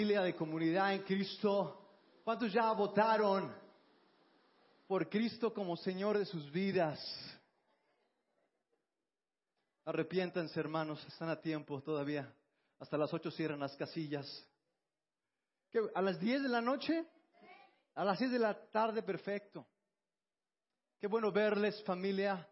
Familia de Comunidad en Cristo, ¿cuántos ya votaron por Cristo como Señor de sus vidas? Arrepiéntanse, hermanos, están a tiempo todavía. Hasta las 8 cierran las casillas. ¿Qué, a las 10 de la noche? A las 6 de la tarde, perfecto. Qué bueno verles, familia.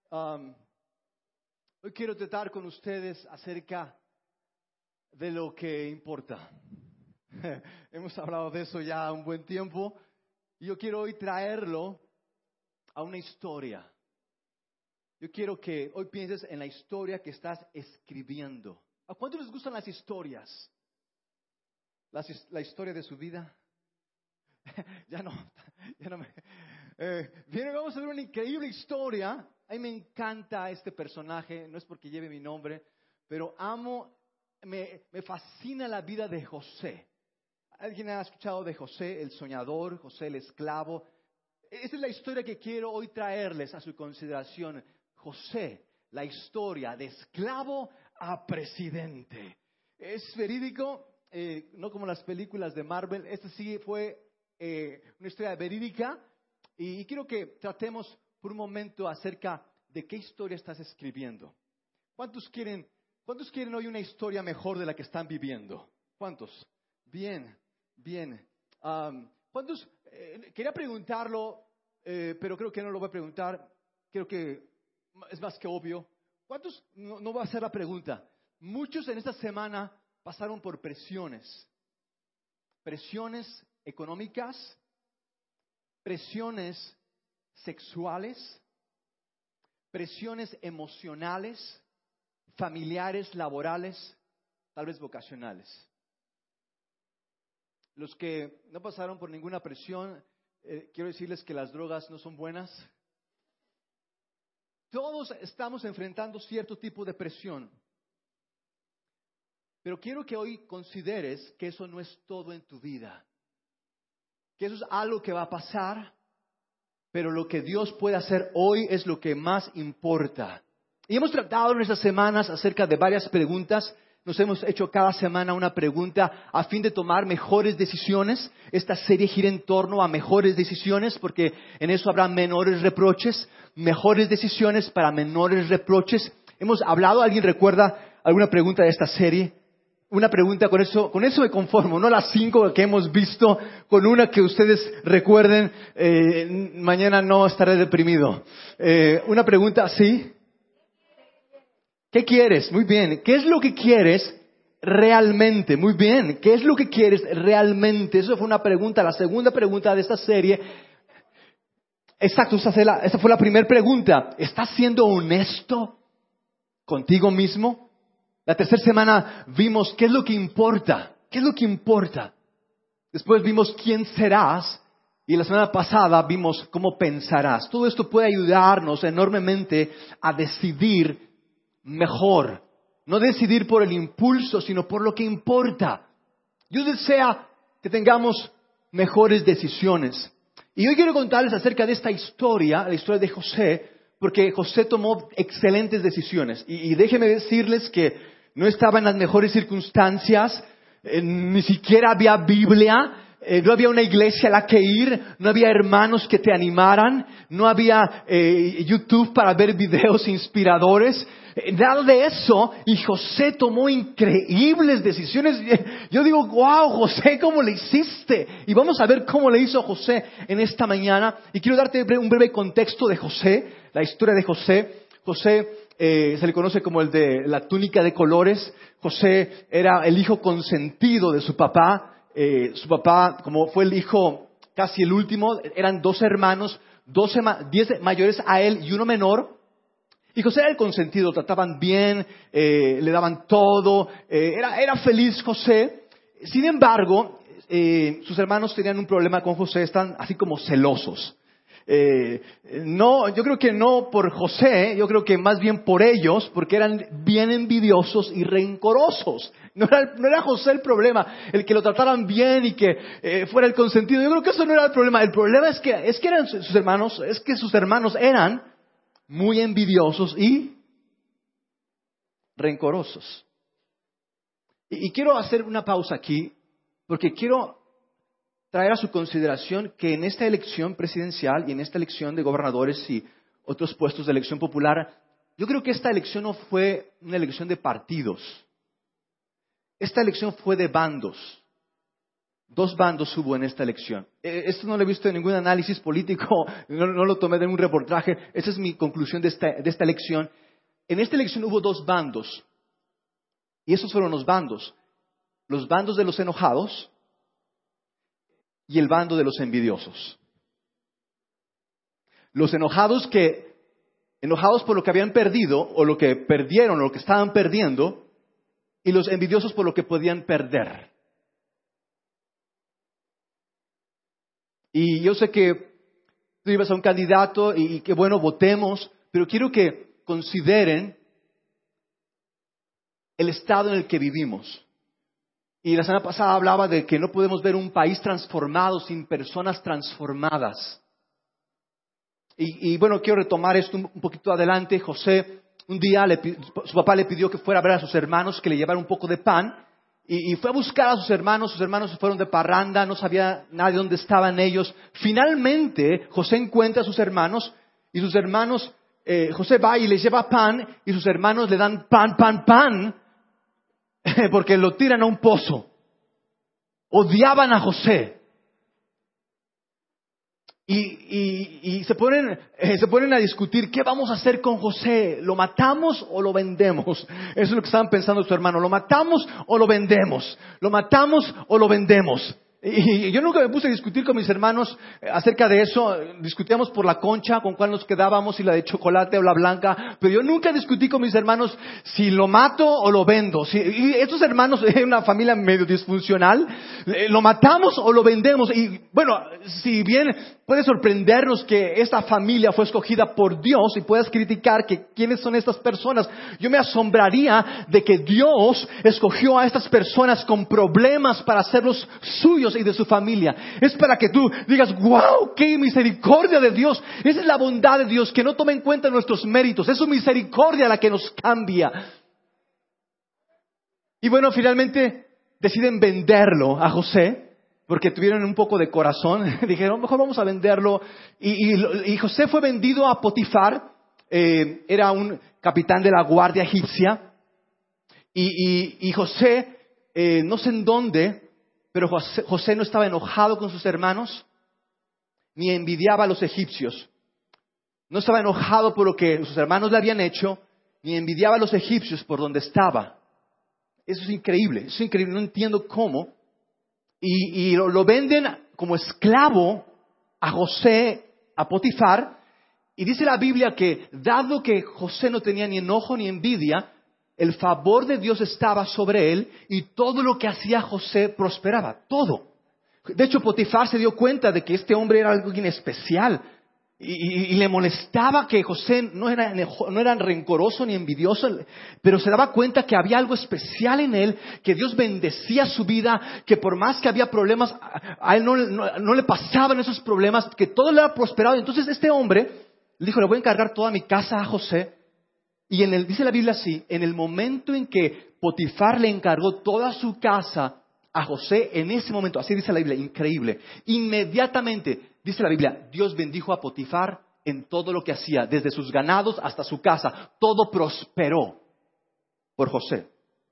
Hoy quiero tratar con ustedes acerca de lo que importa. Hemos hablado de eso ya un buen tiempo y yo quiero hoy traerlo a una historia. Yo quiero que hoy pienses en la historia que estás escribiendo. ¿A cuántos les gustan las historias? La historia de su vida. ya no me... Bien, vamos a ver una increíble historia. A mí me encanta este personaje, no es porque lleve mi nombre, pero me fascina la vida de José. ¿Alguien ha escuchado de José, el soñador, José el esclavo? Esa es la historia que quiero hoy traerles a su consideración. José, la historia de esclavo a presidente. Es verídico, no como las películas de Marvel. Esta sí fue una historia verídica. Y quiero que tratemos por un momento acerca de qué historia estás escribiendo. ¿Cuántos quieren hoy una historia mejor de la que están viviendo? ¿Cuántos? Bien. ¿Cuántos? Quería preguntarlo, pero creo que no lo voy a preguntar. Creo que es más que obvio. ¿Cuántos? No voy a hacer la pregunta. Muchos en esta semana pasaron por presiones económicas, presiones sexuales, presiones emocionales, familiares, laborales, tal vez vocacionales. Los que no pasaron por ninguna presión, quiero decirles que las drogas no son buenas. Todos estamos enfrentando cierto tipo de presión. Pero quiero que hoy consideres que eso no es todo en tu vida. Que eso es algo que va a pasar, pero lo que Dios puede hacer hoy es lo que más importa. Y hemos tratado en estas semanas acerca de varias preguntas. Nos hemos hecho cada semana una pregunta a fin de tomar mejores decisiones. Esta serie gira en torno a mejores decisiones porque en eso habrá menores reproches, mejores decisiones para menores reproches. Hemos hablado, ¿alguien recuerda alguna pregunta de esta serie? Una pregunta, con eso me conformo, no las 5 que hemos visto, con una que ustedes recuerden, mañana no estaré deprimido. Una pregunta, ¿sí? ¿Qué quieres? Muy bien. ¿Qué es lo que quieres realmente? Muy bien. ¿Qué es lo que quieres realmente? Eso fue una pregunta, la segunda pregunta de esta serie. Exacto, esa fue la primera pregunta. ¿Estás siendo honesto contigo mismo? La tercera semana vimos qué es lo que importa. ¿Qué es lo que importa? Después vimos quién serás. Y la semana pasada vimos cómo pensarás. Todo esto puede ayudarnos enormemente a decidir mejor. No decidir por el impulso, sino por lo que importa. Dios desea que tengamos mejores decisiones. Y hoy quiero contarles acerca de esta historia, la historia de José, porque José tomó excelentes decisiones. Y déjenme decirles que no estaba en las mejores circunstancias, ni siquiera había Biblia, no había una iglesia a la que ir, no había hermanos que te animaran, no había YouTube para ver videos inspiradores, nada de eso. Y José tomó increíbles decisiones. Yo digo, wow, José, ¿cómo le hiciste? Y vamos a ver cómo le hizo José en esta mañana. Y quiero darte un breve contexto de José, la historia de José. José se le conoce como el de la túnica de colores. José era el hijo consentido de su papá. Su papá, como fue el hijo casi el último, eran 12 hermanos, 10 mayores a él y uno menor. Y José era el consentido, lo trataban bien, le daban todo, era feliz José. Sin embargo, sus hermanos tenían un problema con José, están así como celosos. No, yo creo que no por José, yo creo que más bien por ellos, porque eran bien envidiosos y rencorosos. No era José el problema, el que lo trataran bien y que fuera el consentido. Yo creo que eso no era el problema. El problema es que eran sus hermanos, es que sus hermanos eran muy envidiosos y rencorosos. Y quiero hacer una pausa aquí porque quiero traer a su consideración que en esta elección presidencial y en esta elección de gobernadores y otros puestos de elección popular, yo creo que esta elección no fue una elección de partidos. Esta elección fue de bandos. 2 bandos hubo en esta elección. Esto no lo he visto en ningún análisis político, no lo tomé de un reportaje. Esa es mi conclusión de esta elección. En esta elección hubo 2 bandos. Y esos fueron los bandos. Los bandos de los enojados y el bando de los envidiosos. Los enojados por lo que habían perdido, o lo que perdieron, o lo que estaban perdiendo, y los envidiosos por lo que podían perder. Y yo sé que tú ibas a un candidato y que bueno, votemos, pero quiero que consideren el estado en el que vivimos. Y la semana pasada hablaba de que no podemos ver un país transformado sin personas transformadas. Y bueno, quiero retomar esto un poquito adelante. José, un día su papá le pidió que fuera a ver a sus hermanos, que le llevara un poco de pan. Y fue a buscar a sus hermanos se fueron de parranda, no sabía nadie dónde estaban ellos. Finalmente, José encuentra a sus hermanos, y sus hermanos, José va y les lleva pan, y sus hermanos le dan pan, porque lo tiran a un pozo. Odiaban a José. Y se ponen a discutir, ¿qué vamos a hacer con José? ¿Lo matamos o lo vendemos? Eso es lo que estaban pensando sus hermanos. ¿Lo matamos o lo vendemos? ¿Lo matamos o lo vendemos? Y yo nunca me puse a discutir con mis hermanos acerca de eso. Discutíamos por la concha, con cuál nos quedábamos, si la de chocolate o la blanca. Pero yo nunca discutí con mis hermanos si lo mato o lo vendo. Y estos hermanos, es una familia medio disfuncional, ¿lo matamos o lo vendemos? Y bueno, si bien puede sorprendernos que esta familia fue escogida por Dios y puedas criticar que quiénes son estas personas, yo me asombraría de que Dios escogió a estas personas con problemas para hacerlos suyos y de su familia. Es para que tú digas, wow, qué misericordia de Dios. Esa es la bondad de Dios, que no toma en cuenta nuestros méritos. Es su misericordia la que nos cambia. Y bueno, finalmente deciden venderlo a José, porque tuvieron un poco de corazón. Dijeron, mejor vamos a venderlo. Y José fue vendido a Potifar. Era un capitán de la guardia egipcia. Y José, no sé en dónde, pero José no estaba enojado con sus hermanos, ni envidiaba a los egipcios. No estaba enojado por lo que sus hermanos le habían hecho, ni envidiaba a los egipcios por donde estaba. Eso es increíble, no entiendo cómo. Y lo venden como esclavo a José, a Potifar. Y dice la Biblia que, dado que José no tenía ni enojo ni envidia, el favor de Dios estaba sobre él y todo lo que hacía José prosperaba, todo. De hecho, Potifar se dio cuenta de que este hombre era alguien especial y le molestaba que José no era rencoroso ni envidioso, pero se daba cuenta que había algo especial en él, que Dios bendecía su vida, que por más que había problemas, a él no le pasaban esos problemas, que todo le había prosperado. Entonces este hombre le dijo, le voy a encargar toda mi casa a José. Y dice la Biblia así, en el momento en que Potifar le encargó toda su casa a José, en ese momento, así dice la Biblia, increíble, inmediatamente, dice la Biblia, Dios bendijo a Potifar en todo lo que hacía, desde sus ganados hasta su casa, todo prosperó por José.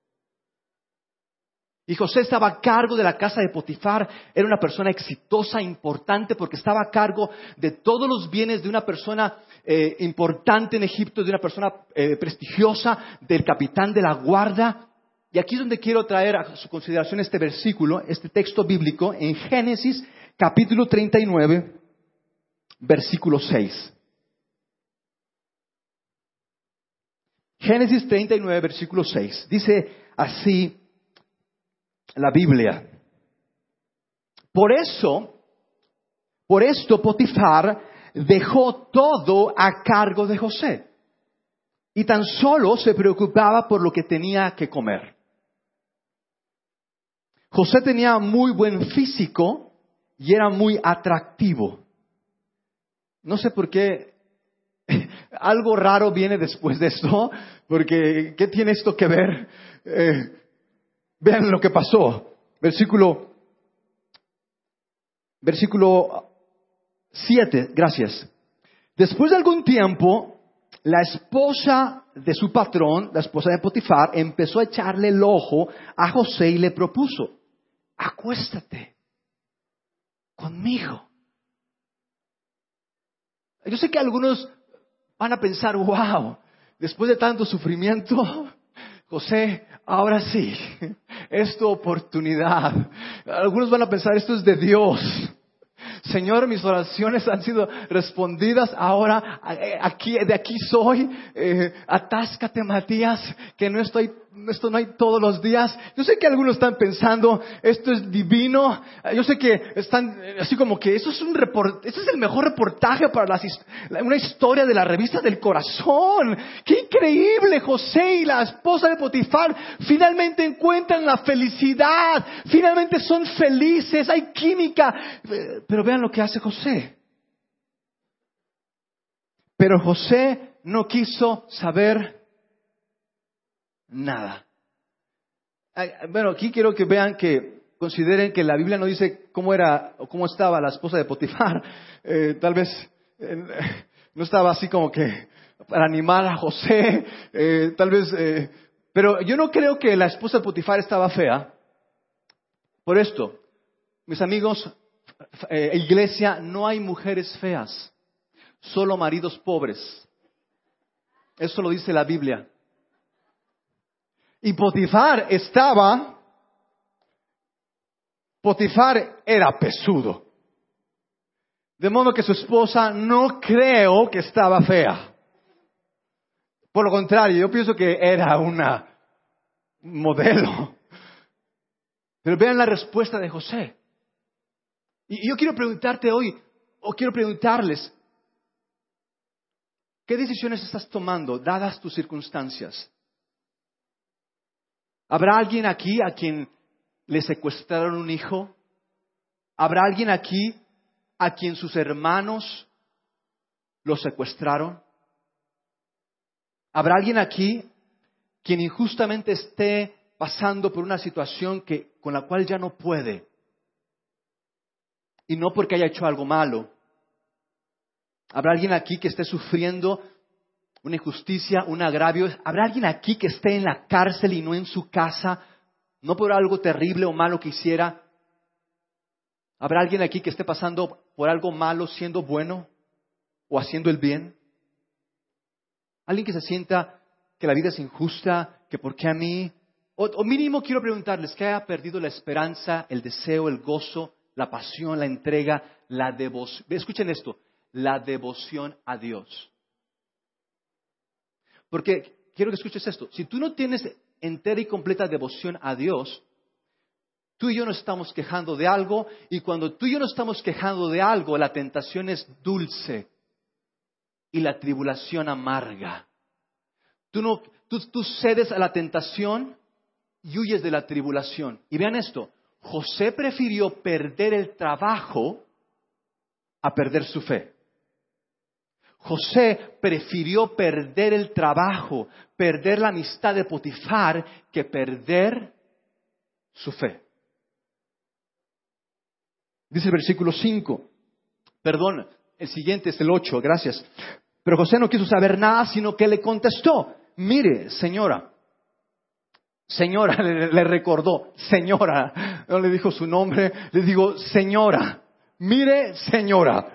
Y José estaba a cargo de la casa de Potifar, era una persona exitosa, importante, porque estaba a cargo de todos los bienes de una persona importante en Egipto, de una persona prestigiosa, del capitán de la guardia. Y aquí es donde quiero traer a su consideración este versículo, este texto bíblico, en Génesis capítulo 39, versículo 6. Génesis 39, versículo 6. Dice así la Biblia. Por esto Potifar dejó todo a cargo de José y tan solo se preocupaba por lo que tenía que comer. José tenía muy buen físico y era muy atractivo. No sé por qué algo raro viene después de esto, porque ¿qué tiene esto que ver? Vean lo que pasó. Versículo Versículo 7, gracias. Después de algún tiempo, la esposa de su patrón, la esposa de Potifar, empezó a echarle el ojo a José y le propuso: acuéstate conmigo. Yo sé que algunos van a pensar: wow, después de tanto sufrimiento, José, ahora sí, es tu oportunidad. Algunos van a pensar: esto es de Dios. Señor, mis oraciones han sido respondidas. Ahora, de aquí soy. Atáscate, Matías, que esto no hay todos los días. Yo sé que algunos están pensando: esto es divino. Yo sé que están así como que eso es el mejor reportaje para una historia de la revista del corazón. ¡Qué increíble! José y la esposa de Potifar finalmente encuentran la felicidad. Finalmente son felices. Hay química. Pero vean lo que hace José. Pero José no quiso saber nada. Bueno, aquí quiero que vean consideren que la Biblia no dice cómo era o cómo estaba la esposa de Potifar. Tal vez no estaba así como que para animar a José. Pero yo no creo que la esposa de Potifar estaba fea. Por esto, mis amigos, iglesia, no hay mujeres feas, solo maridos pobres. Eso lo dice la Biblia. Y Potifar era pesudo. De modo que su esposa no creo que estaba fea. Por lo contrario, yo pienso que era una modelo. Pero vean la respuesta de José. Y yo quiero preguntarte hoy, o quiero preguntarles: ¿qué decisiones estás tomando dadas tus circunstancias? ¿Habrá alguien aquí a quien le secuestraron un hijo? ¿Habrá alguien aquí a quien sus hermanos lo secuestraron? ¿Habrá alguien aquí quien injustamente esté pasando por una situación con la cual ya no puede? Y no porque haya hecho algo malo. ¿Habrá alguien aquí que esté sufriendo una injusticia, un agravio? ¿Habrá alguien aquí que esté en la cárcel y no en su casa? No por algo terrible o malo que hiciera. ¿Habrá alguien aquí que esté pasando por algo malo siendo bueno o haciendo el bien? ¿Alguien que se sienta que la vida es injusta, que por qué a mí? O mínimo quiero preguntarles: que haya perdido la esperanza, el deseo, el gozo, la pasión, la entrega, la devoción. Escuchen esto: la devoción a Dios. Porque quiero que escuches esto: si tú no tienes entera y completa devoción a Dios, tú y yo nos estamos quejando de algo, y cuando tú y yo nos estamos quejando de algo, la tentación es dulce y la tribulación amarga. Tú cedes a la tentación y huyes de la tribulación. Y vean esto: José prefirió perder el trabajo a perder su fe. José prefirió perder el trabajo, perder la amistad de Potifar, que perder su fe. Dice el versículo 5. Perdón, el siguiente es el 8, gracias. Pero José no quiso saber nada, sino que le contestó: mire, señora, le recordó, señora, no le dijo su nombre, le dijo: señora, mire, señora.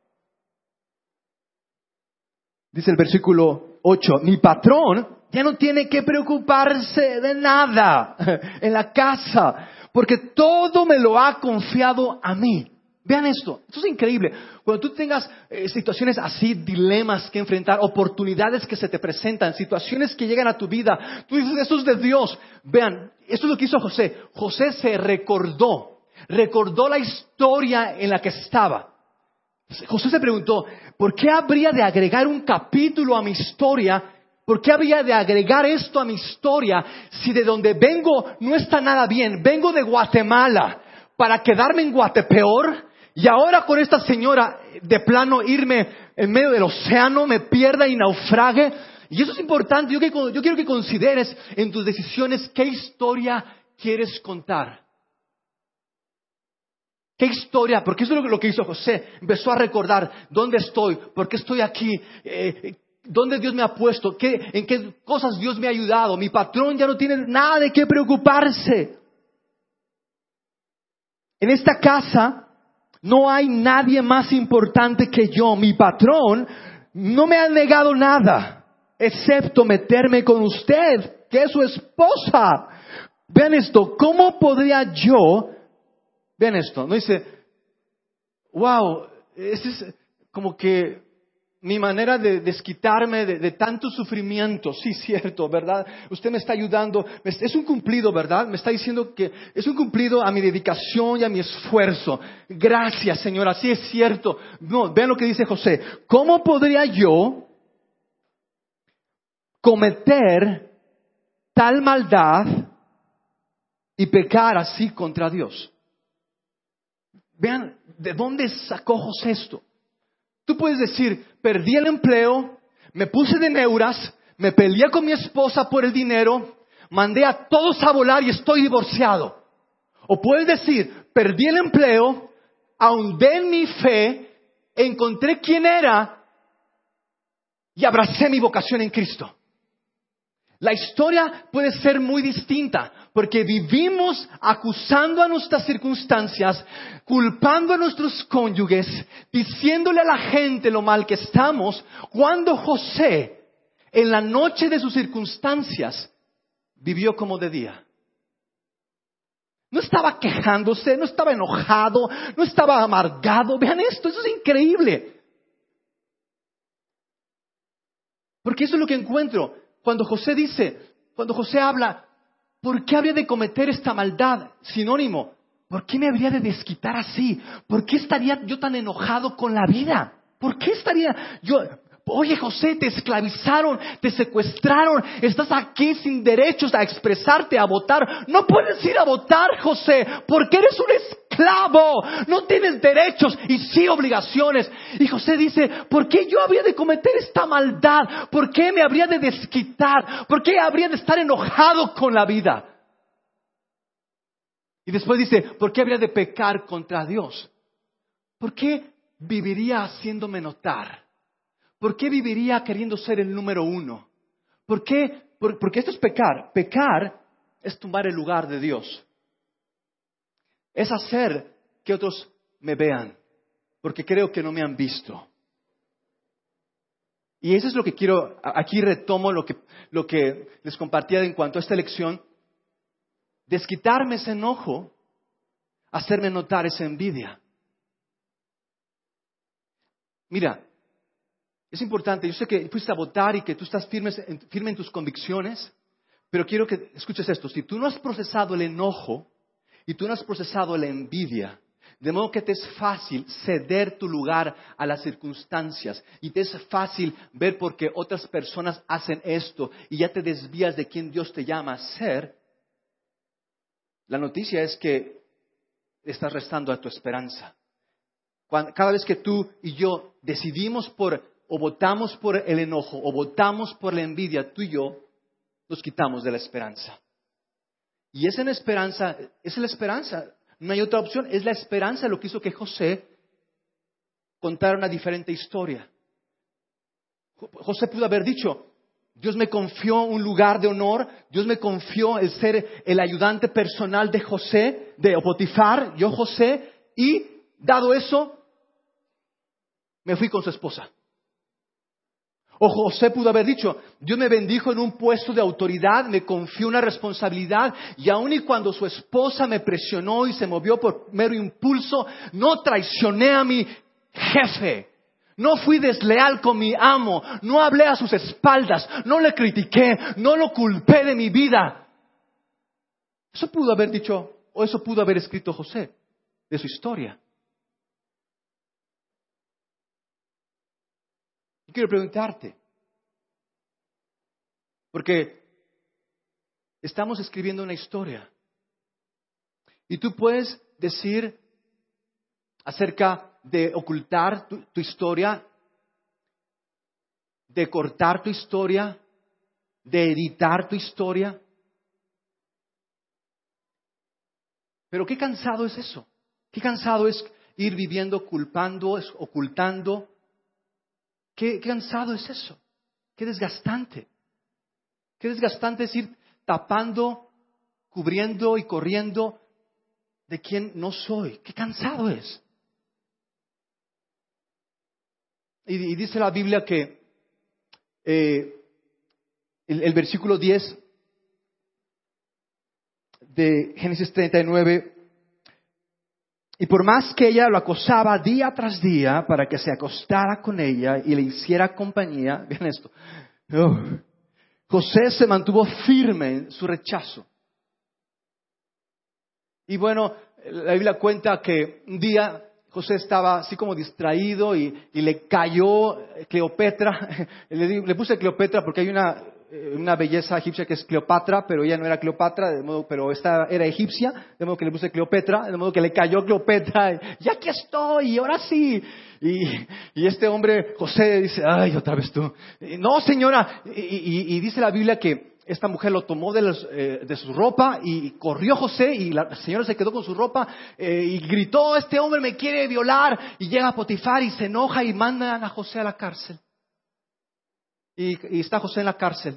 Dice el versículo 8, mi patrón ya no tiene que preocuparse de nada en la casa, porque todo me lo ha confiado a mí. Vean esto es increíble. Cuando tú tengas situaciones así, dilemas que enfrentar, oportunidades que se te presentan, situaciones que llegan a tu vida, tú dices: eso es de Dios. Vean, esto es lo que hizo José. José se recordó la historia en la que estaba. José se preguntó: ¿por qué habría de agregar un capítulo a mi historia? ¿Por qué habría de agregar esto a mi historia si de donde vengo no está nada bien? Vengo de Guatemala para quedarme en Guatepeor, y ahora con esta señora de plano irme en medio del océano, me pierda y naufrague. Y eso es importante. Yo quiero que consideres en tus decisiones qué historia quieres contar. ¿Qué historia? Porque eso es lo que hizo José. Empezó a recordar dónde estoy, por qué estoy aquí, dónde Dios me ha puesto, en qué cosas Dios me ha ayudado. Mi patrón ya no tiene nada de qué preocuparse. En esta casa no hay nadie más importante que yo. Mi patrón no me ha negado nada, excepto meterme con usted, que es su esposa. Vean esto, ¿cómo podría yo... Vean esto, no dice, wow, ese es como que mi manera de desquitarme de tanto sufrimiento. Sí, cierto, ¿verdad? Usted me está ayudando, es un cumplido, ¿verdad? Me está diciendo que es un cumplido a mi dedicación y a mi esfuerzo. Gracias, Señor, así es cierto. No, vean lo que dice José. ¿Cómo podría yo cometer tal maldad y pecar así contra Dios? Vean, ¿de dónde sacó José esto? Tú puedes decir, perdí el empleo, me puse de neuras, me peleé con mi esposa por el dinero, mandé a todos a volar y estoy divorciado. O puedes decir, perdí el empleo, ahondé en mi fe, encontré quién era y abracé mi vocación en Cristo. La historia puede ser muy distinta porque vivimos acusando a nuestras circunstancias, culpando a nuestros cónyuges, diciéndole a la gente lo mal que estamos, cuando José, en la noche de sus circunstancias, vivió como de día. No estaba quejándose, no estaba enojado, no estaba amargado. Vean esto, eso es increíble. Porque eso es lo que encuentro. Cuando José habla, ¿por qué habría de cometer esta maldad? Sinónimo, ¿por qué me habría de desquitar así? ¿Por qué estaría yo tan enojado con la vida? ¿Por qué estaría yo? Oye, José, te esclavizaron, te secuestraron, estás aquí sin derechos a expresarte, a votar. No puedes ir a votar, José, porque eres un esclavo. No tienes derechos y sí obligaciones. Y José dice, ¿por qué yo habría de cometer esta maldad? ¿Por qué me habría de desquitar? ¿Por qué habría de estar enojado con la vida? Y después dice, ¿por qué habría de pecar contra Dios? ¿Por qué viviría haciéndome notar? ¿Por qué viviría queriendo ser el número uno? ¿Por qué? Porque esto es pecar. Pecar es tomar el lugar de Dios. Es hacer que otros me vean, porque creo que no me han visto. Y eso es lo que quiero, aquí retomo lo que les compartía en cuanto a esta lección. Desquitarme ese enojo, hacerme notar esa envidia. Mira, es importante, yo sé que fuiste a votar y que tú estás firme en tus convicciones, pero quiero que escuches esto. Si tú no has procesado el enojo y tú no has procesado la envidia, de modo que te es fácil ceder tu lugar a las circunstancias y te es fácil ver por qué otras personas hacen esto y ya te desvías de quien Dios te llama a ser, la noticia es que estás restando a tu esperanza. Cada vez que tú y yo decidimos o votamos por el enojo, o votamos por la envidia, tú y yo nos quitamos de la esperanza. Y esa es la esperanza. No hay otra opción. Es la esperanza lo que hizo que José contara una diferente historia. José pudo haber dicho, Dios me confió un lugar de honor, Dios me confió el ser el ayudante personal de José, de Potifar, yo José, y dado eso, me fui con su esposa. O José pudo haber dicho, Dios me bendijo en un puesto de autoridad, me confió una responsabilidad y aun y cuando su esposa me presionó y se movió por mero impulso, no traicioné a mi jefe, no fui desleal con mi amo, no hablé a sus espaldas, no le critiqué, no lo culpé de mi vida. Eso pudo haber dicho, o eso pudo haber escrito José de su historia. Quiero preguntarte, porque estamos escribiendo una historia y tú puedes decir acerca de ocultar tu historia, de cortar tu historia, de editar tu historia. Pero qué cansado es eso. Qué cansado es ir viviendo culpando, ocultando. Qué cansado es eso. Qué desgastante. Qué desgastante es ir tapando, cubriendo y corriendo de quien no soy. Qué cansado es. Y dice la Biblia que el versículo 10 de Génesis 39, y por más que ella lo acosaba día tras día para que se acostara con ella y le hiciera compañía, vean esto, José se mantuvo firme en su rechazo. Y bueno, la Biblia cuenta que un día José estaba así como distraído y le cayó Cleopatra. Le puse Cleopatra porque hay una belleza egipcia que es Cleopatra, pero ella no era Cleopatra, pero esta era egipcia, de modo que le puse Cleopatra, de modo que le cayó Cleopatra. Y aquí estoy, ahora sí. Y este hombre, José, dice, ay, otra vez tú. No, señora. Y dice la Biblia que esta mujer lo tomó de su ropa y corrió José y la señora se quedó con su ropa y gritó, este hombre me quiere violar. Y llega Potifar y se enoja y mandan a José a la cárcel. Y está José en la cárcel.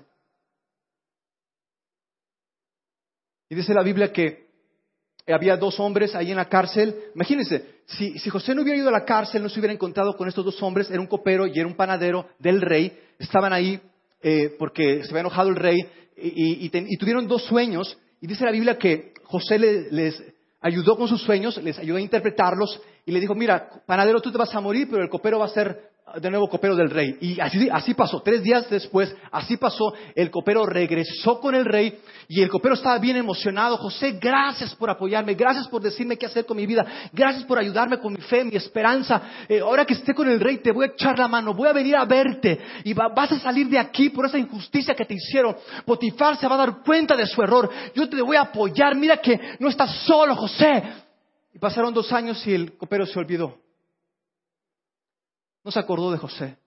Y dice la Biblia que había 2 hombres ahí en la cárcel. Imagínense, si José no hubiera ido a la cárcel, no se hubiera encontrado con estos 2 hombres. Era un copero y era un panadero del rey. Estaban ahí porque se había enojado el rey y tuvieron 2 sueños. Y dice la Biblia que José les ayudó con sus sueños, les ayudó a interpretarlos y le dijo, mira, panadero, tú te vas a morir, pero el copero va a ser de nuevo copero del rey. Y así pasó. 3 días después, así pasó. El copero regresó con el rey y el copero estaba bien emocionado. José, gracias por apoyarme, gracias por decirme qué hacer con mi vida, gracias por ayudarme con mi fe, mi esperanza. Ahora que esté con el rey te voy a echar la mano, voy a venir a verte y vas a salir de aquí por esa injusticia que te hicieron. Potifar se va a dar cuenta de su error. Yo te voy a apoyar, mira que no estás solo, José. Y pasaron 2 años y el copero se olvidó. No se acordó de José.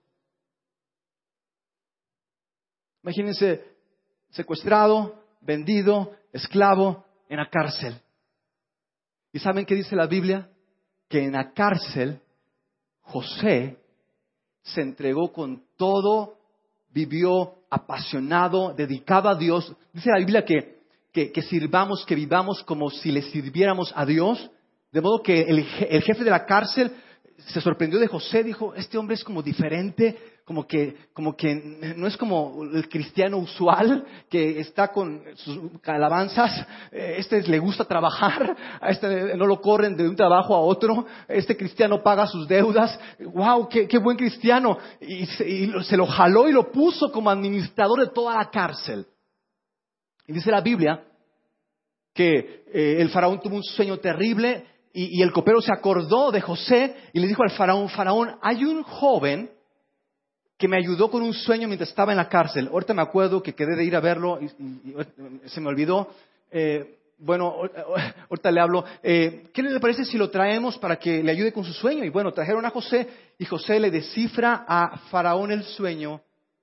Imagínense, secuestrado, vendido, esclavo, en la cárcel. ¿Y saben qué dice la Biblia? Que en la cárcel José se entregó con todo, vivió apasionado, dedicado a Dios. Dice la Biblia que sirvamos, que vivamos como si le sirviéramos a Dios. De modo que el jefe de la cárcel se sorprendió de José, dijo, este hombre es como diferente, como que no es como el cristiano usual que está con sus alabanzas. Le gusta trabajar, a este no lo corren de un trabajo a otro, este cristiano paga sus deudas. ¡Wow! ¡Qué buen cristiano! Y se lo jaló y lo puso como administrador de toda la cárcel. Y dice la Biblia que el faraón tuvo un sueño terrible. Y el copero se acordó de José y le dijo al faraón, hay un joven que me ayudó con un sueño mientras estaba en la cárcel. Ahorita me acuerdo que quedé de ir a verlo y se me olvidó. Bueno, ahorita le hablo. ¿Qué le parece si lo traemos para que le ayude con su sueño? Y bueno, trajeron a José y José le descifra a faraón el sueño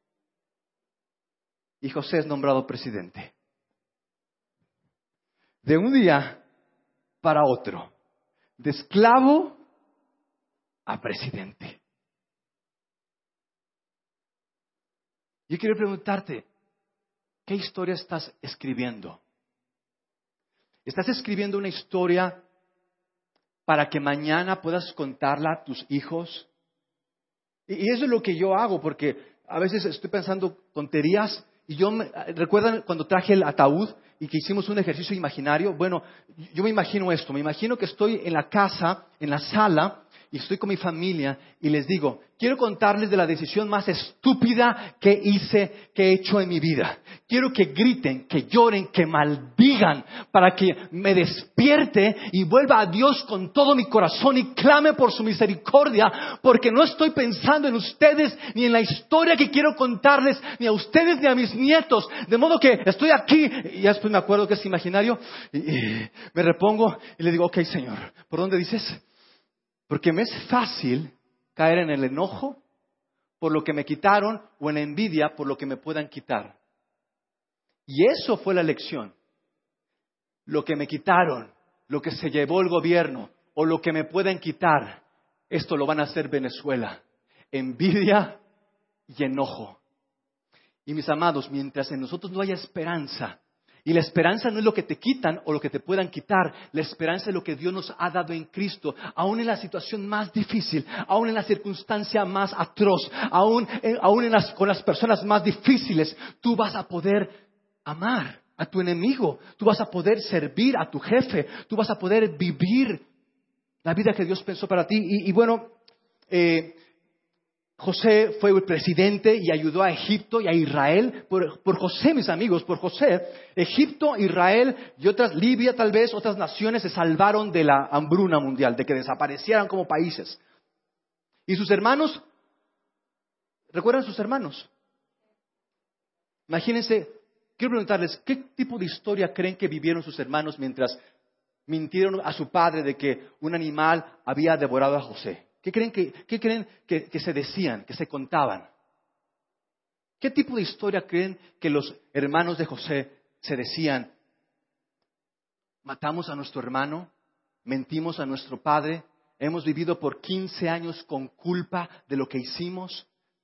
y José es nombrado presidente. De un día para otro. De esclavo a presidente. Yo quiero preguntarte, ¿qué historia estás escribiendo? ¿Estás escribiendo una historia para que mañana puedas contarla a tus hijos? Y eso es lo que yo hago, porque a veces estoy pensando tonterías. Y ¿recuerdan cuando traje el ataúd y que hicimos un ejercicio imaginario? Bueno, yo me imagino esto, me imagino que estoy en la casa, en la sala, y estoy con mi familia y les digo, quiero contarles de la decisión más estúpida que he hecho en mi vida. Quiero que griten, que lloren, que maldigan, para que me despierte y vuelva a Dios con todo mi corazón y clame por su misericordia, porque no estoy pensando en ustedes ni en la historia que quiero contarles, ni a ustedes ni a mis nietos. De modo que estoy aquí y ya después me acuerdo que es imaginario y me repongo y le digo, ok, Señor, ¿por dónde dices? Porque me es fácil caer en el enojo por lo que me quitaron o en la envidia por lo que me puedan quitar. Y eso fue la lección. Lo que me quitaron, lo que se llevó el gobierno, o lo que me puedan quitar, esto lo van a hacer Venezuela. Envidia y enojo. Y mis amados, mientras en nosotros no haya esperanza, y la esperanza no es lo que te quitan o lo que te puedan quitar, la esperanza es lo que Dios nos ha dado en Cristo, aún en la situación más difícil, aún en la circunstancia más atroz, aún con las personas más difíciles, tú vas a poder amar a tu enemigo, tú vas a poder servir a tu jefe, tú vas a poder vivir la vida que Dios pensó para ti. Y bueno, José fue el presidente y ayudó a Egipto y a Israel. Por José, mis amigos, por José, Egipto, Israel y Libia tal vez, otras naciones se salvaron de la hambruna mundial, de que desaparecieran como países. Y sus hermanos, ¿recuerdan sus hermanos? Imagínense, quiero preguntarles, ¿qué tipo de historia creen que vivieron sus hermanos mientras mintieron a su padre de que un animal había devorado a José? ¿Qué creen que se decían, que se contaban? ¿Qué tipo de historia creen que los hermanos de José se decían? Matamos a nuestro hermano, mentimos a nuestro padre, hemos vivido por 15 años con culpa de lo que hicimos,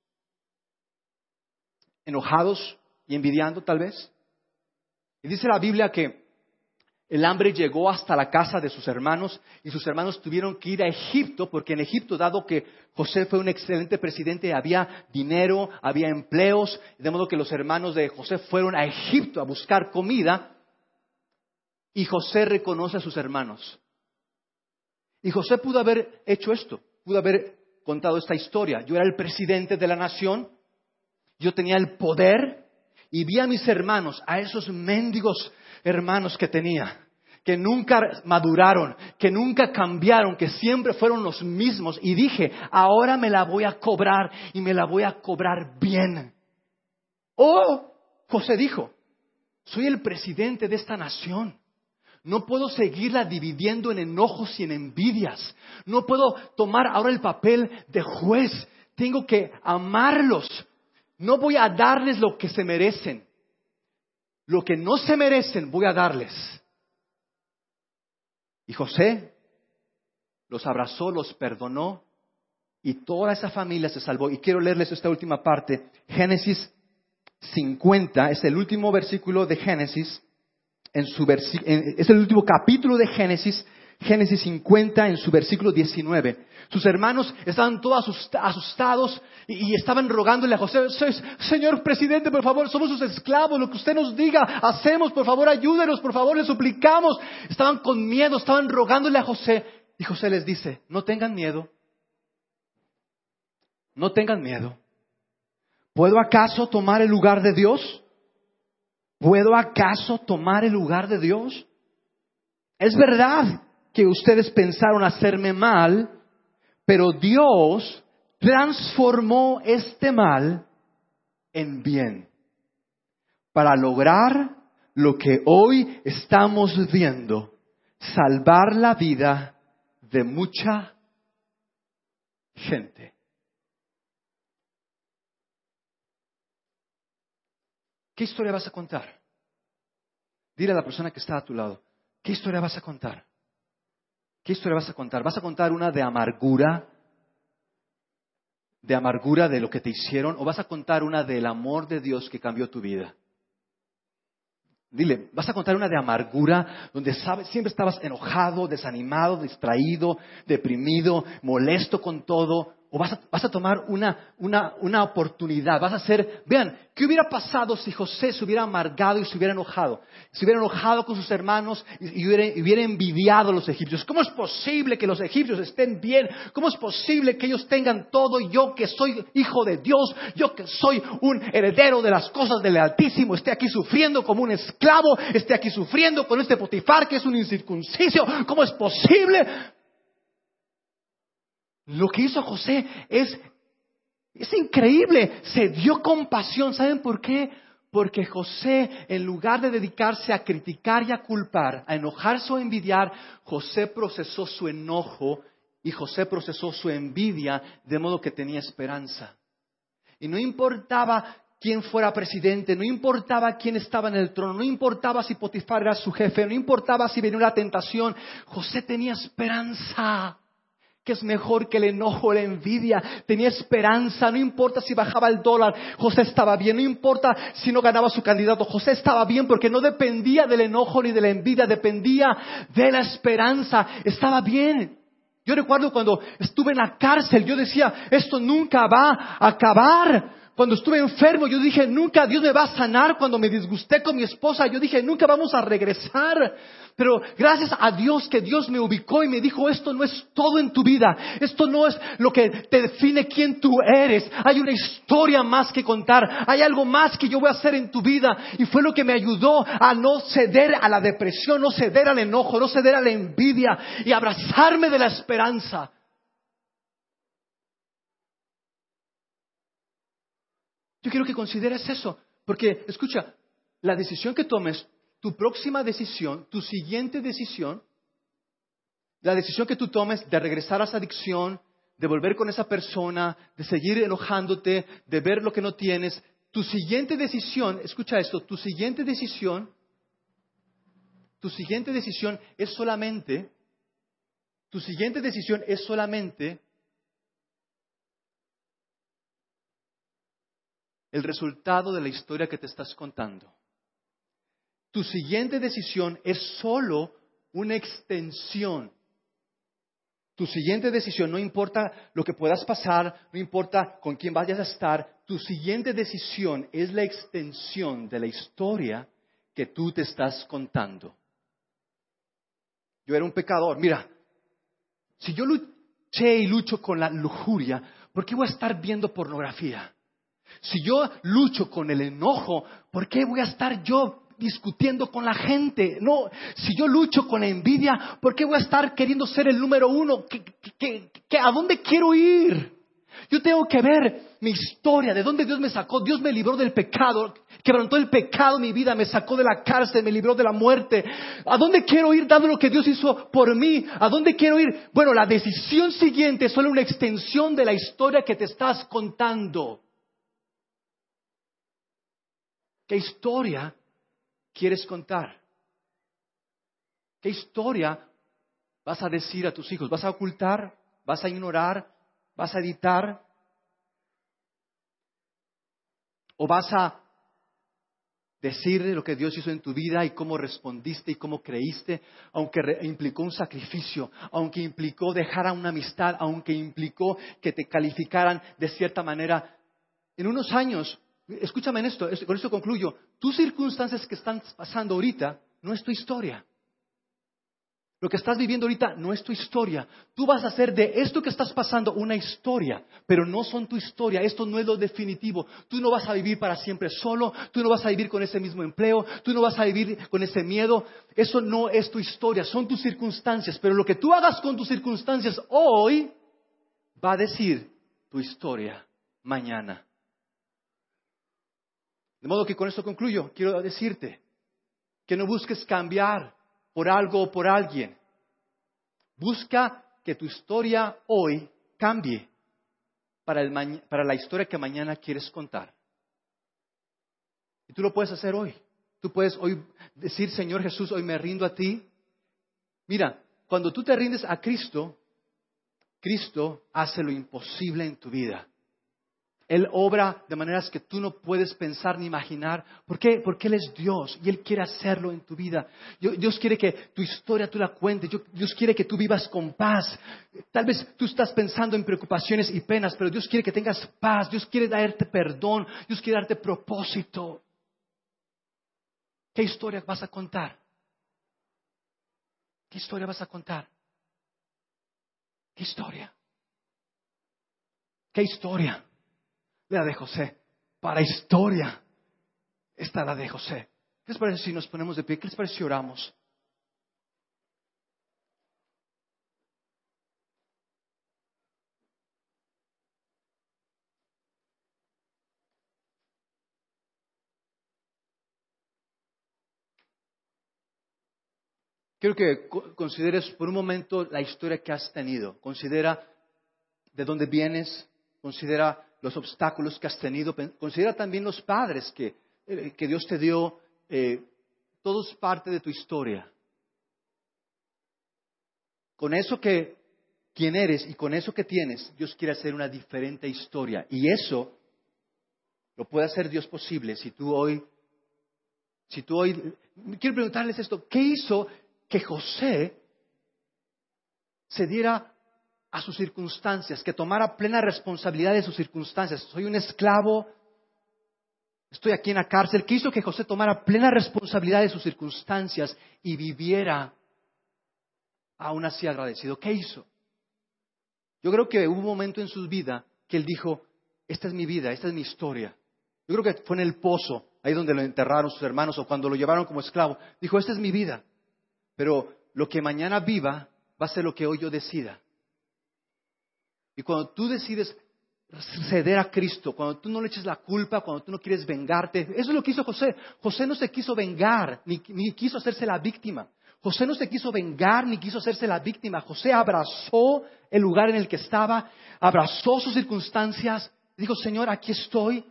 enojados y envidiando tal vez. Y dice la Biblia que el hambre llegó hasta la casa de sus hermanos y sus hermanos tuvieron que ir a Egipto, porque en Egipto, dado que José fue un excelente presidente, había dinero, había empleos, de modo que los hermanos de José fueron a Egipto a buscar comida, y José reconoce a sus hermanos. Y José pudo haber hecho esto, pudo haber contado esta historia. Yo era el presidente de la nación, yo tenía el poder, y vi a mis hermanos, a esos mendigos hermanos que tenía, que nunca maduraron, que nunca cambiaron, que siempre fueron los mismos. Y dije, ahora me la voy a cobrar y me la voy a cobrar bien. Oh, José dijo, soy el presidente de esta nación. No puedo seguirla dividiendo en enojos y en envidias. No puedo tomar ahora el papel de juez. Tengo que amarlos. No voy a darles lo que se merecen. Lo que no se merecen voy a darles. Y José los abrazó, los perdonó y toda esa familia se salvó. Y quiero leerles esta última parte. Génesis 50 es el último versículo de Génesis. Es el último capítulo de Génesis. Génesis 50 en su versículo 19. Sus hermanos estaban todos asustados y estaban rogándole a José, Señor presidente, por favor, somos sus esclavos, lo que usted nos diga, hacemos, por favor, ayúdenos, por favor, le suplicamos. Estaban con miedo, estaban rogándole a José. Y José les dice, no tengan miedo, no tengan miedo. ¿Puedo acaso tomar el lugar de Dios? ¿Puedo acaso tomar el lugar de Dios? Es verdad que ustedes pensaron hacerme mal, pero Dios transformó este mal en bien para lograr lo que hoy estamos viendo, salvar la vida de mucha gente. ¿Qué historia vas a contar? Dile a la persona que está a tu lado, ¿qué historia vas a contar? ¿Qué historia vas a contar? ¿Vas a contar una de amargura de lo que te hicieron? ¿O vas a contar una del amor de Dios que cambió tu vida? Dile, ¿vas a contar una de amargura donde siempre estabas enojado, desanimado, distraído, deprimido, molesto con todo? ¿O vas a tomar una oportunidad? Vas a hacer, vean, ¿qué hubiera pasado si José se hubiera amargado y se hubiera enojado? Se hubiera enojado con sus hermanos y hubiera envidiado a los egipcios. ¿Cómo es posible que los egipcios estén bien? ¿Cómo es posible que ellos tengan todo y yo que soy hijo de Dios, yo que soy un heredero de las cosas del Altísimo, esté aquí sufriendo como un esclavo, esté aquí sufriendo con este Potifar que es un incircunciso? ¿Cómo es posible? Lo que hizo José es increíble. Se dio compasión. ¿Saben por qué? Porque José, en lugar de dedicarse a criticar y a culpar, a enojarse o a envidiar, José procesó su enojo y José procesó su envidia, de modo que tenía esperanza. Y no importaba quién fuera presidente, no importaba quién estaba en el trono, no importaba si Potifar era su jefe, no importaba si venía una tentación. José tenía esperanza, que es mejor que el enojo, la envidia. Tenía esperanza, no importa si bajaba el dólar, José estaba bien. No importa si no ganaba su candidato, José estaba bien porque no dependía del enojo ni de la envidia, dependía de la esperanza. Estaba bien. Yo recuerdo cuando estuve en la cárcel, yo decía, esto nunca va a acabar. Cuando estuve enfermo, yo dije, nunca Dios me va a sanar. Cuando me disgusté con mi esposa, yo dije, nunca vamos a regresar. Pero gracias a Dios que Dios me ubicó y me dijo, esto no es todo en tu vida. Esto no es lo que te define quién tú eres. Hay una historia más que contar. Hay algo más que yo voy a hacer en tu vida. Y fue lo que me ayudó a no ceder a la depresión, no ceder al enojo, no ceder a la envidia y abrazarme de la esperanza. Yo quiero que consideres eso, porque escucha, la decisión que tomes, tu próxima decisión, tu siguiente decisión, la decisión que tú tomes de regresar a esa adicción, de volver con esa persona, de seguir enojándote, de ver lo que no tienes, tu siguiente decisión, escucha esto, tu siguiente decisión es solamente el resultado de la historia que te estás contando. Tu siguiente decisión es solo una extensión. Tu siguiente decisión, no importa lo que puedas pasar, no importa con quién vayas a estar, tu siguiente decisión es la extensión de la historia que tú te estás contando. Yo era un pecador. Mira, si yo luché y lucho con la lujuria, ¿por qué voy a estar viendo pornografía? Si yo lucho con el enojo, ¿por qué voy a estar yo discutiendo con la gente? No, si yo lucho con la envidia, ¿por qué voy a estar queriendo ser el número uno? ¿A dónde quiero ir? Yo tengo que ver mi historia, de dónde Dios me sacó. Dios me libró del pecado, quebrantó el pecado en mi vida, me sacó de la cárcel, me libró de la muerte. ¿A dónde quiero ir dando lo que Dios hizo por mí? ¿A dónde quiero ir? Bueno, la decisión siguiente es solo una extensión de la historia que te estás contando. ¿Qué historia quieres contar? ¿Qué historia vas a decir a tus hijos? ¿Vas a ocultar? ¿Vas a ignorar? ¿Vas a editar? ¿O vas a decirle lo que Dios hizo en tu vida y cómo respondiste y cómo creíste, aunque implicó un sacrificio, aunque implicó dejar a una amistad, aunque implicó que te calificaran de cierta manera? En unos años, escúchame en esto, con esto concluyo, tus circunstancias que están pasando ahorita no es tu historia. Lo que estás viviendo ahorita no es tu historia. Tú vas a hacer de esto que estás pasando una historia, pero no son tu historia. Esto no es lo definitivo. Tú no vas a vivir para siempre solo. Tú no vas a vivir con ese mismo empleo. Tú no vas a vivir con ese miedo. Eso no es tu historia. Son tus circunstancias. Pero lo que tú hagas con tus circunstancias hoy va a decir tu historia mañana. De modo que con esto concluyo. Quiero decirte que no busques cambiar por algo o por alguien. Busca que tu historia hoy cambie para la historia que mañana quieres contar. Y tú lo puedes hacer hoy. Tú puedes hoy decir, Señor Jesús, hoy me rindo a ti. Mira, cuando tú te rindes a Cristo, Cristo hace lo imposible en tu vida. Él obra de maneras que tú no puedes pensar ni imaginar. ¿Por qué? Porque Él es Dios y Él quiere hacerlo en tu vida. Dios quiere que tu historia tú la cuentes. Dios quiere que tú vivas con paz. Tal vez tú estás pensando en preocupaciones y penas, pero Dios quiere que tengas paz. Dios quiere darte perdón. Dios quiere darte propósito. ¿Qué historia vas a contar? ¿Qué historia vas a contar? ¿Qué historia? ¿Qué historia? La de José. Para historia. Esta la de José. ¿Qué les parece si nos ponemos de pie? ¿Qué les parece si oramos? Quiero que consideres por un momento la historia que has tenido. Considera de dónde vienes. Considera los obstáculos que has tenido. Considera también los padres que Dios te dio. Todo es parte de tu historia. Con eso quién eres y con eso que tienes, Dios quiere hacer una diferente historia. Y eso lo puede hacer Dios posible si tú hoy... Quiero preguntarles esto. ¿Qué hizo que José se diera a sus circunstancias, que tomara plena responsabilidad de sus circunstancias? Soy un esclavo, estoy aquí en la cárcel. ¿Qué hizo que José tomara plena responsabilidad de sus circunstancias y viviera aún así agradecido? ¿Qué hizo? Yo creo que hubo un momento en su vida que él dijo, esta es mi vida, esta es mi historia. Yo creo que fue en el pozo, ahí donde lo enterraron sus hermanos o cuando lo llevaron como esclavo. Dijo, esta es mi vida, pero lo que mañana viva va a ser lo que hoy yo decida. Y cuando tú decides ceder a Cristo, cuando tú no le eches la culpa, cuando tú no quieres vengarte, eso es lo que hizo José. José no se quiso vengar, ni quiso hacerse la víctima. José no se quiso vengar, ni quiso hacerse la víctima. José abrazó el lugar en el que estaba, abrazó sus circunstancias, dijo, Señor, aquí estoy,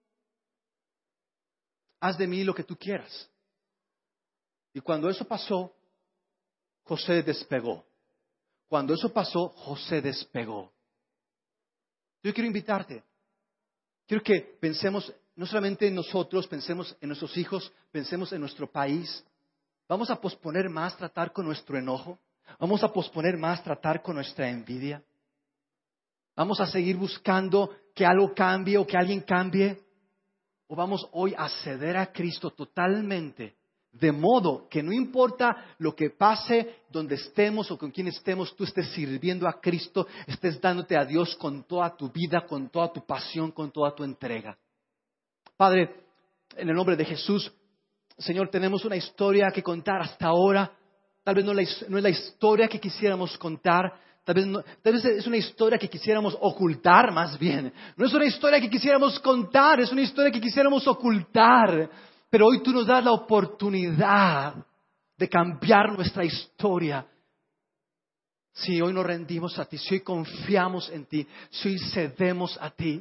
haz de mí lo que tú quieras. Y cuando eso pasó, José despegó. Cuando eso pasó, José despegó. Yo quiero invitarte. Quiero que pensemos no solamente en nosotros, pensemos en nuestros hijos, pensemos en nuestro país. ¿Vamos a posponer más tratar con nuestro enojo? ¿Vamos a posponer más tratar con nuestra envidia? ¿Vamos a seguir buscando que algo cambie o que alguien cambie? ¿O vamos hoy a ceder a Cristo totalmente? De modo que no importa lo que pase, donde estemos o con quién estemos, tú estés sirviendo a Cristo, estés dándote a Dios con toda tu vida, con toda tu pasión, con toda tu entrega. Padre, en el nombre de Jesús, Señor, tenemos una historia que contar hasta ahora. Tal vez no es la historia que quisiéramos contar. Tal vez es una historia que quisiéramos ocultar más bien. No es una historia que quisiéramos contar, es una historia que quisiéramos ocultar. Pero hoy tú nos das la oportunidad de cambiar nuestra historia. Si hoy nos rendimos a ti, si hoy confiamos en ti, si hoy cedemos a ti.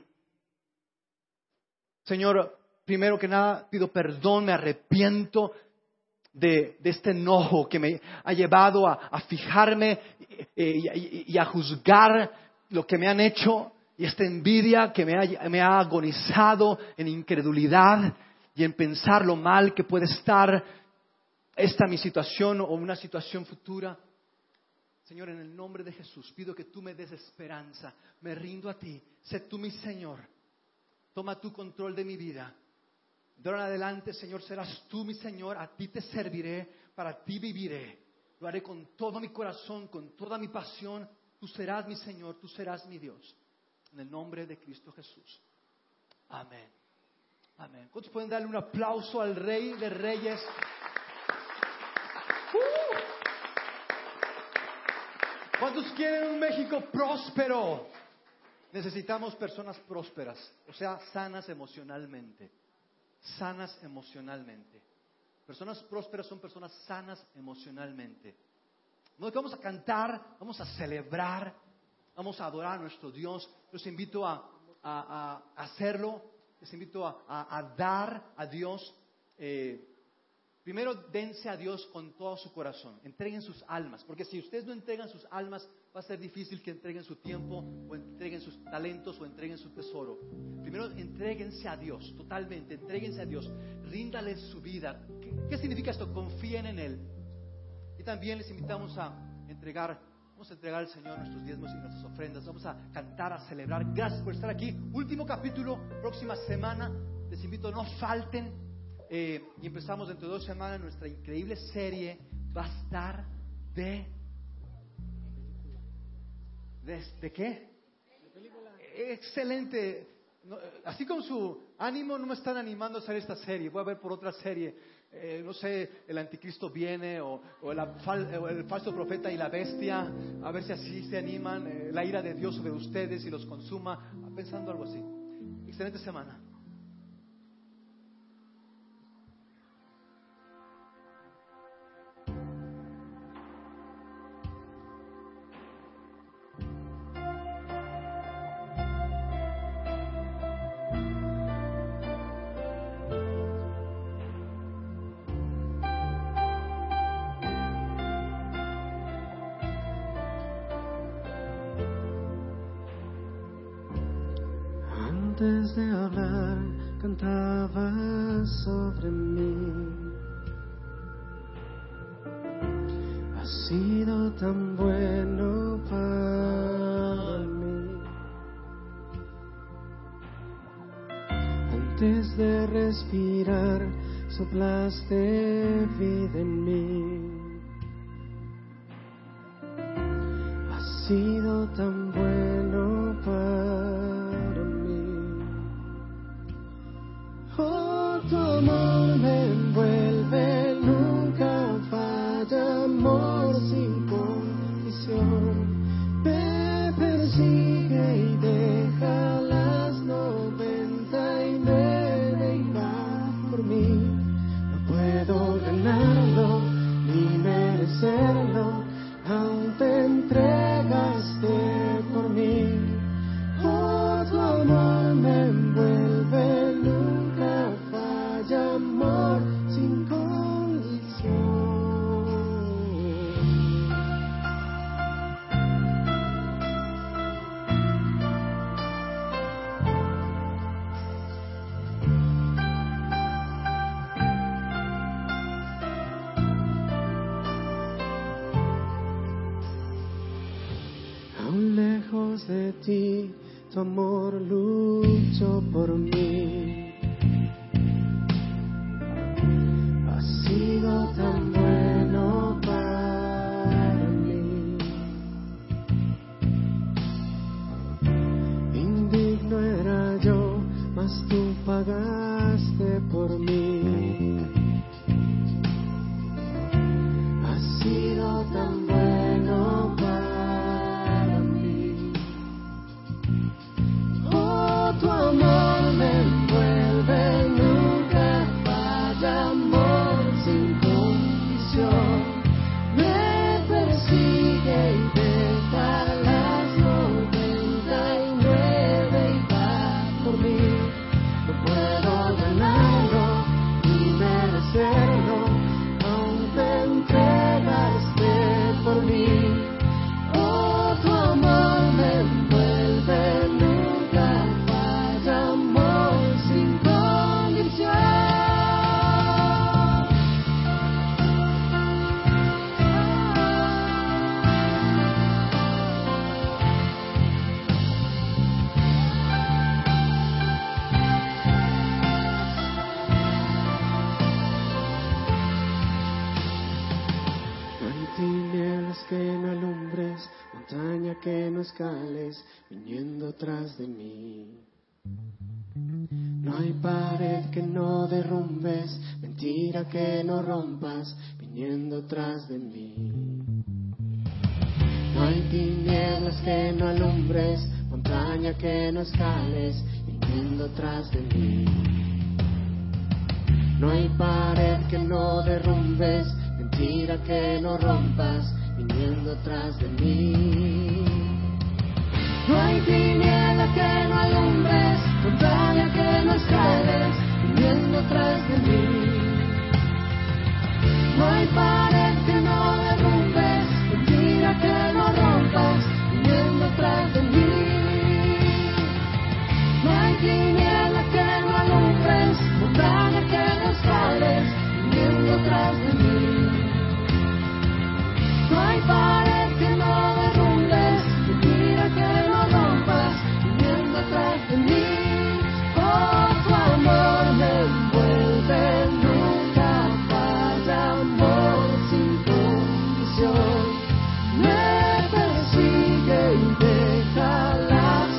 Señor, primero que nada pido perdón, me arrepiento de este enojo que me ha llevado a fijarme y a juzgar lo que me han hecho, y esta envidia que me ha agonizado en incredulidad y en pensar lo mal que puede estar esta mi situación o una situación futura. Señor, en el nombre de Jesús pido que tú me des esperanza, me rindo a ti, sé tú mi Señor, toma tu control de mi vida. De ahora en adelante, Señor, serás tú mi Señor, a ti te serviré, para ti viviré. Lo haré con todo mi corazón, con toda mi pasión. Tú serás mi Señor, tú serás mi Dios. En el nombre de Cristo Jesús. Amén. Amén. ¿Cuántos pueden darle un aplauso al Rey de Reyes? ¿Cuántos quieren un México próspero? Necesitamos personas prósperas, o sea, sanas emocionalmente. Sanas emocionalmente. Personas prósperas son personas sanas emocionalmente. No vamos a cantar, vamos a celebrar, vamos a adorar a nuestro Dios. Los invito a hacerlo, les invito a dar a Dios. Primero dense a Dios con todo su corazón, entreguen sus almas, porque si ustedes no entregan sus almas, va a ser difícil que entreguen su tiempo, o entreguen sus talentos, o entreguen su tesoro. Primero entréguense a Dios, totalmente, entréguense a Dios, ríndale su vida. ¿Qué significa esto? Confíen en Él. Y también les invitamos vamos a entregar al Señor nuestros diezmos y nuestras ofrendas, vamos a cantar, a celebrar. Gracias por estar aquí. Último capítulo, próxima semana, les invito, no falten. Y empezamos dentro de 2 semanas nuestra increíble serie. Va a estar ¿de qué? Excelente. Así con su ánimo no me están animando a hacer esta serie. Voy a ver por otra serie. No sé, el anticristo viene o el falso profeta y la bestia. A ver si así se animan. La ira de Dios sobre ustedes y los consuma. Pensando algo así. Excelente semana. Antes de hablar, cantabas sobre mí. Has sido tan bueno para mí. Antes de respirar, soplaste vida en mí. Has sido tan bueno para mí. Oh, tu amor me envuelve, nunca falla, amor sin condición. Me persigue y deja las 99 y va por mí. No puedo ganarlo ni merecerlo, aún te entregaste por mí. Oh, tu amor me envuelve, nunca falla, amor sin condición. Aún lejos de ti, tu amor luchó por mí. Has sido tan bueno para mí. Indigno era yo, mas tú pagaste por mí. Has sido tan bueno para mí. Oh, tu amor me envuelve, nunca falla, amor sin condición. Me persigue y deja las 99 y va por mí. No puedo ganarlo ni merecerlo, aún te entregaste por mí. Oh, tu amor me envuelve, nunca falla, amor sin condición. No hay tinieblas que no alumbres, montaña que no escales, viniendo tras de mí. No hay pared que no derrumbes, mentira que no rompas, viniendo tras de mí. No hay tinieblas que no alumbres, montaña que no escales, viniendo tras de mí. No hay pared que no derrumbes, mentira que no rompas, viniendo tras de mí. No hay tiniebla que no alumbres, montaña que no escales, viniendo tras de mí. No hay pared que no derrumbes, mentira que no rompas, viniendo tras de mí. No hay tiniebla que no alumbres, montaña que no escales, viniendo tras de mí. No hay pared que no derrumbes, mentira que no rompas, viniendo tras de mí. Oh, tu amor me envuelve, nunca falla, amor sin condición. Me persigue y deja las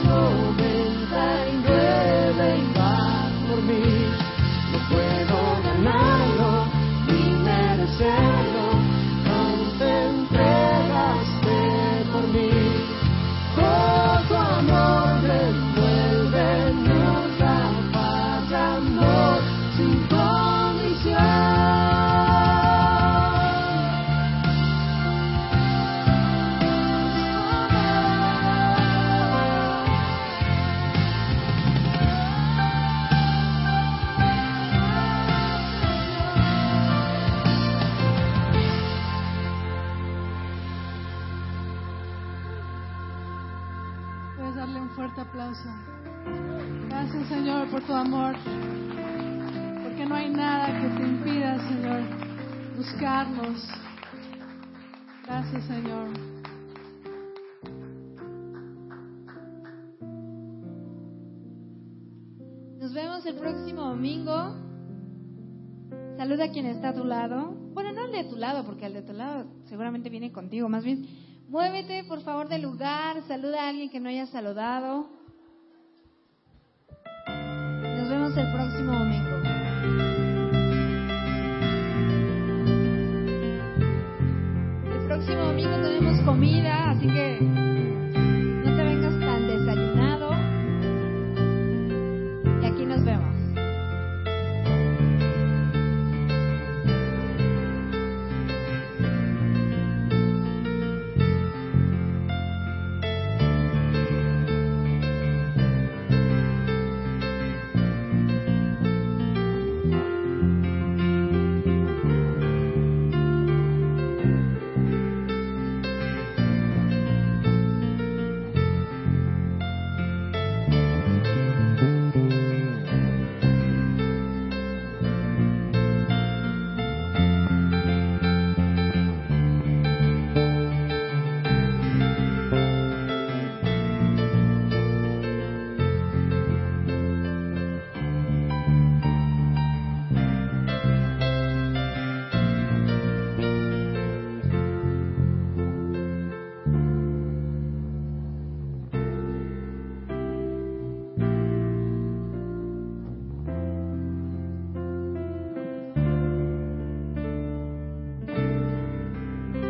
99 y va por mí. No puedo ganarlo ni merecerlo, aún te entregaste por mí. Oh, tu amor me envuelve, nunca falla, amor sin condición. Puedes darle un fuerte aplauso. Gracias, Señor, por tu amor. Porque no hay nada que te impida, Señor, buscarnos. Gracias, Señor. Nos vemos el próximo domingo. Saluda a quien está a tu lado. Bueno, no al de tu lado, porque al de tu lado seguramente viene contigo. Más bien, muévete, por favor, del lugar. Saluda a alguien que no haya saludado. Nos vemos el próximo domingo. El próximo domingo tenemos comida, así que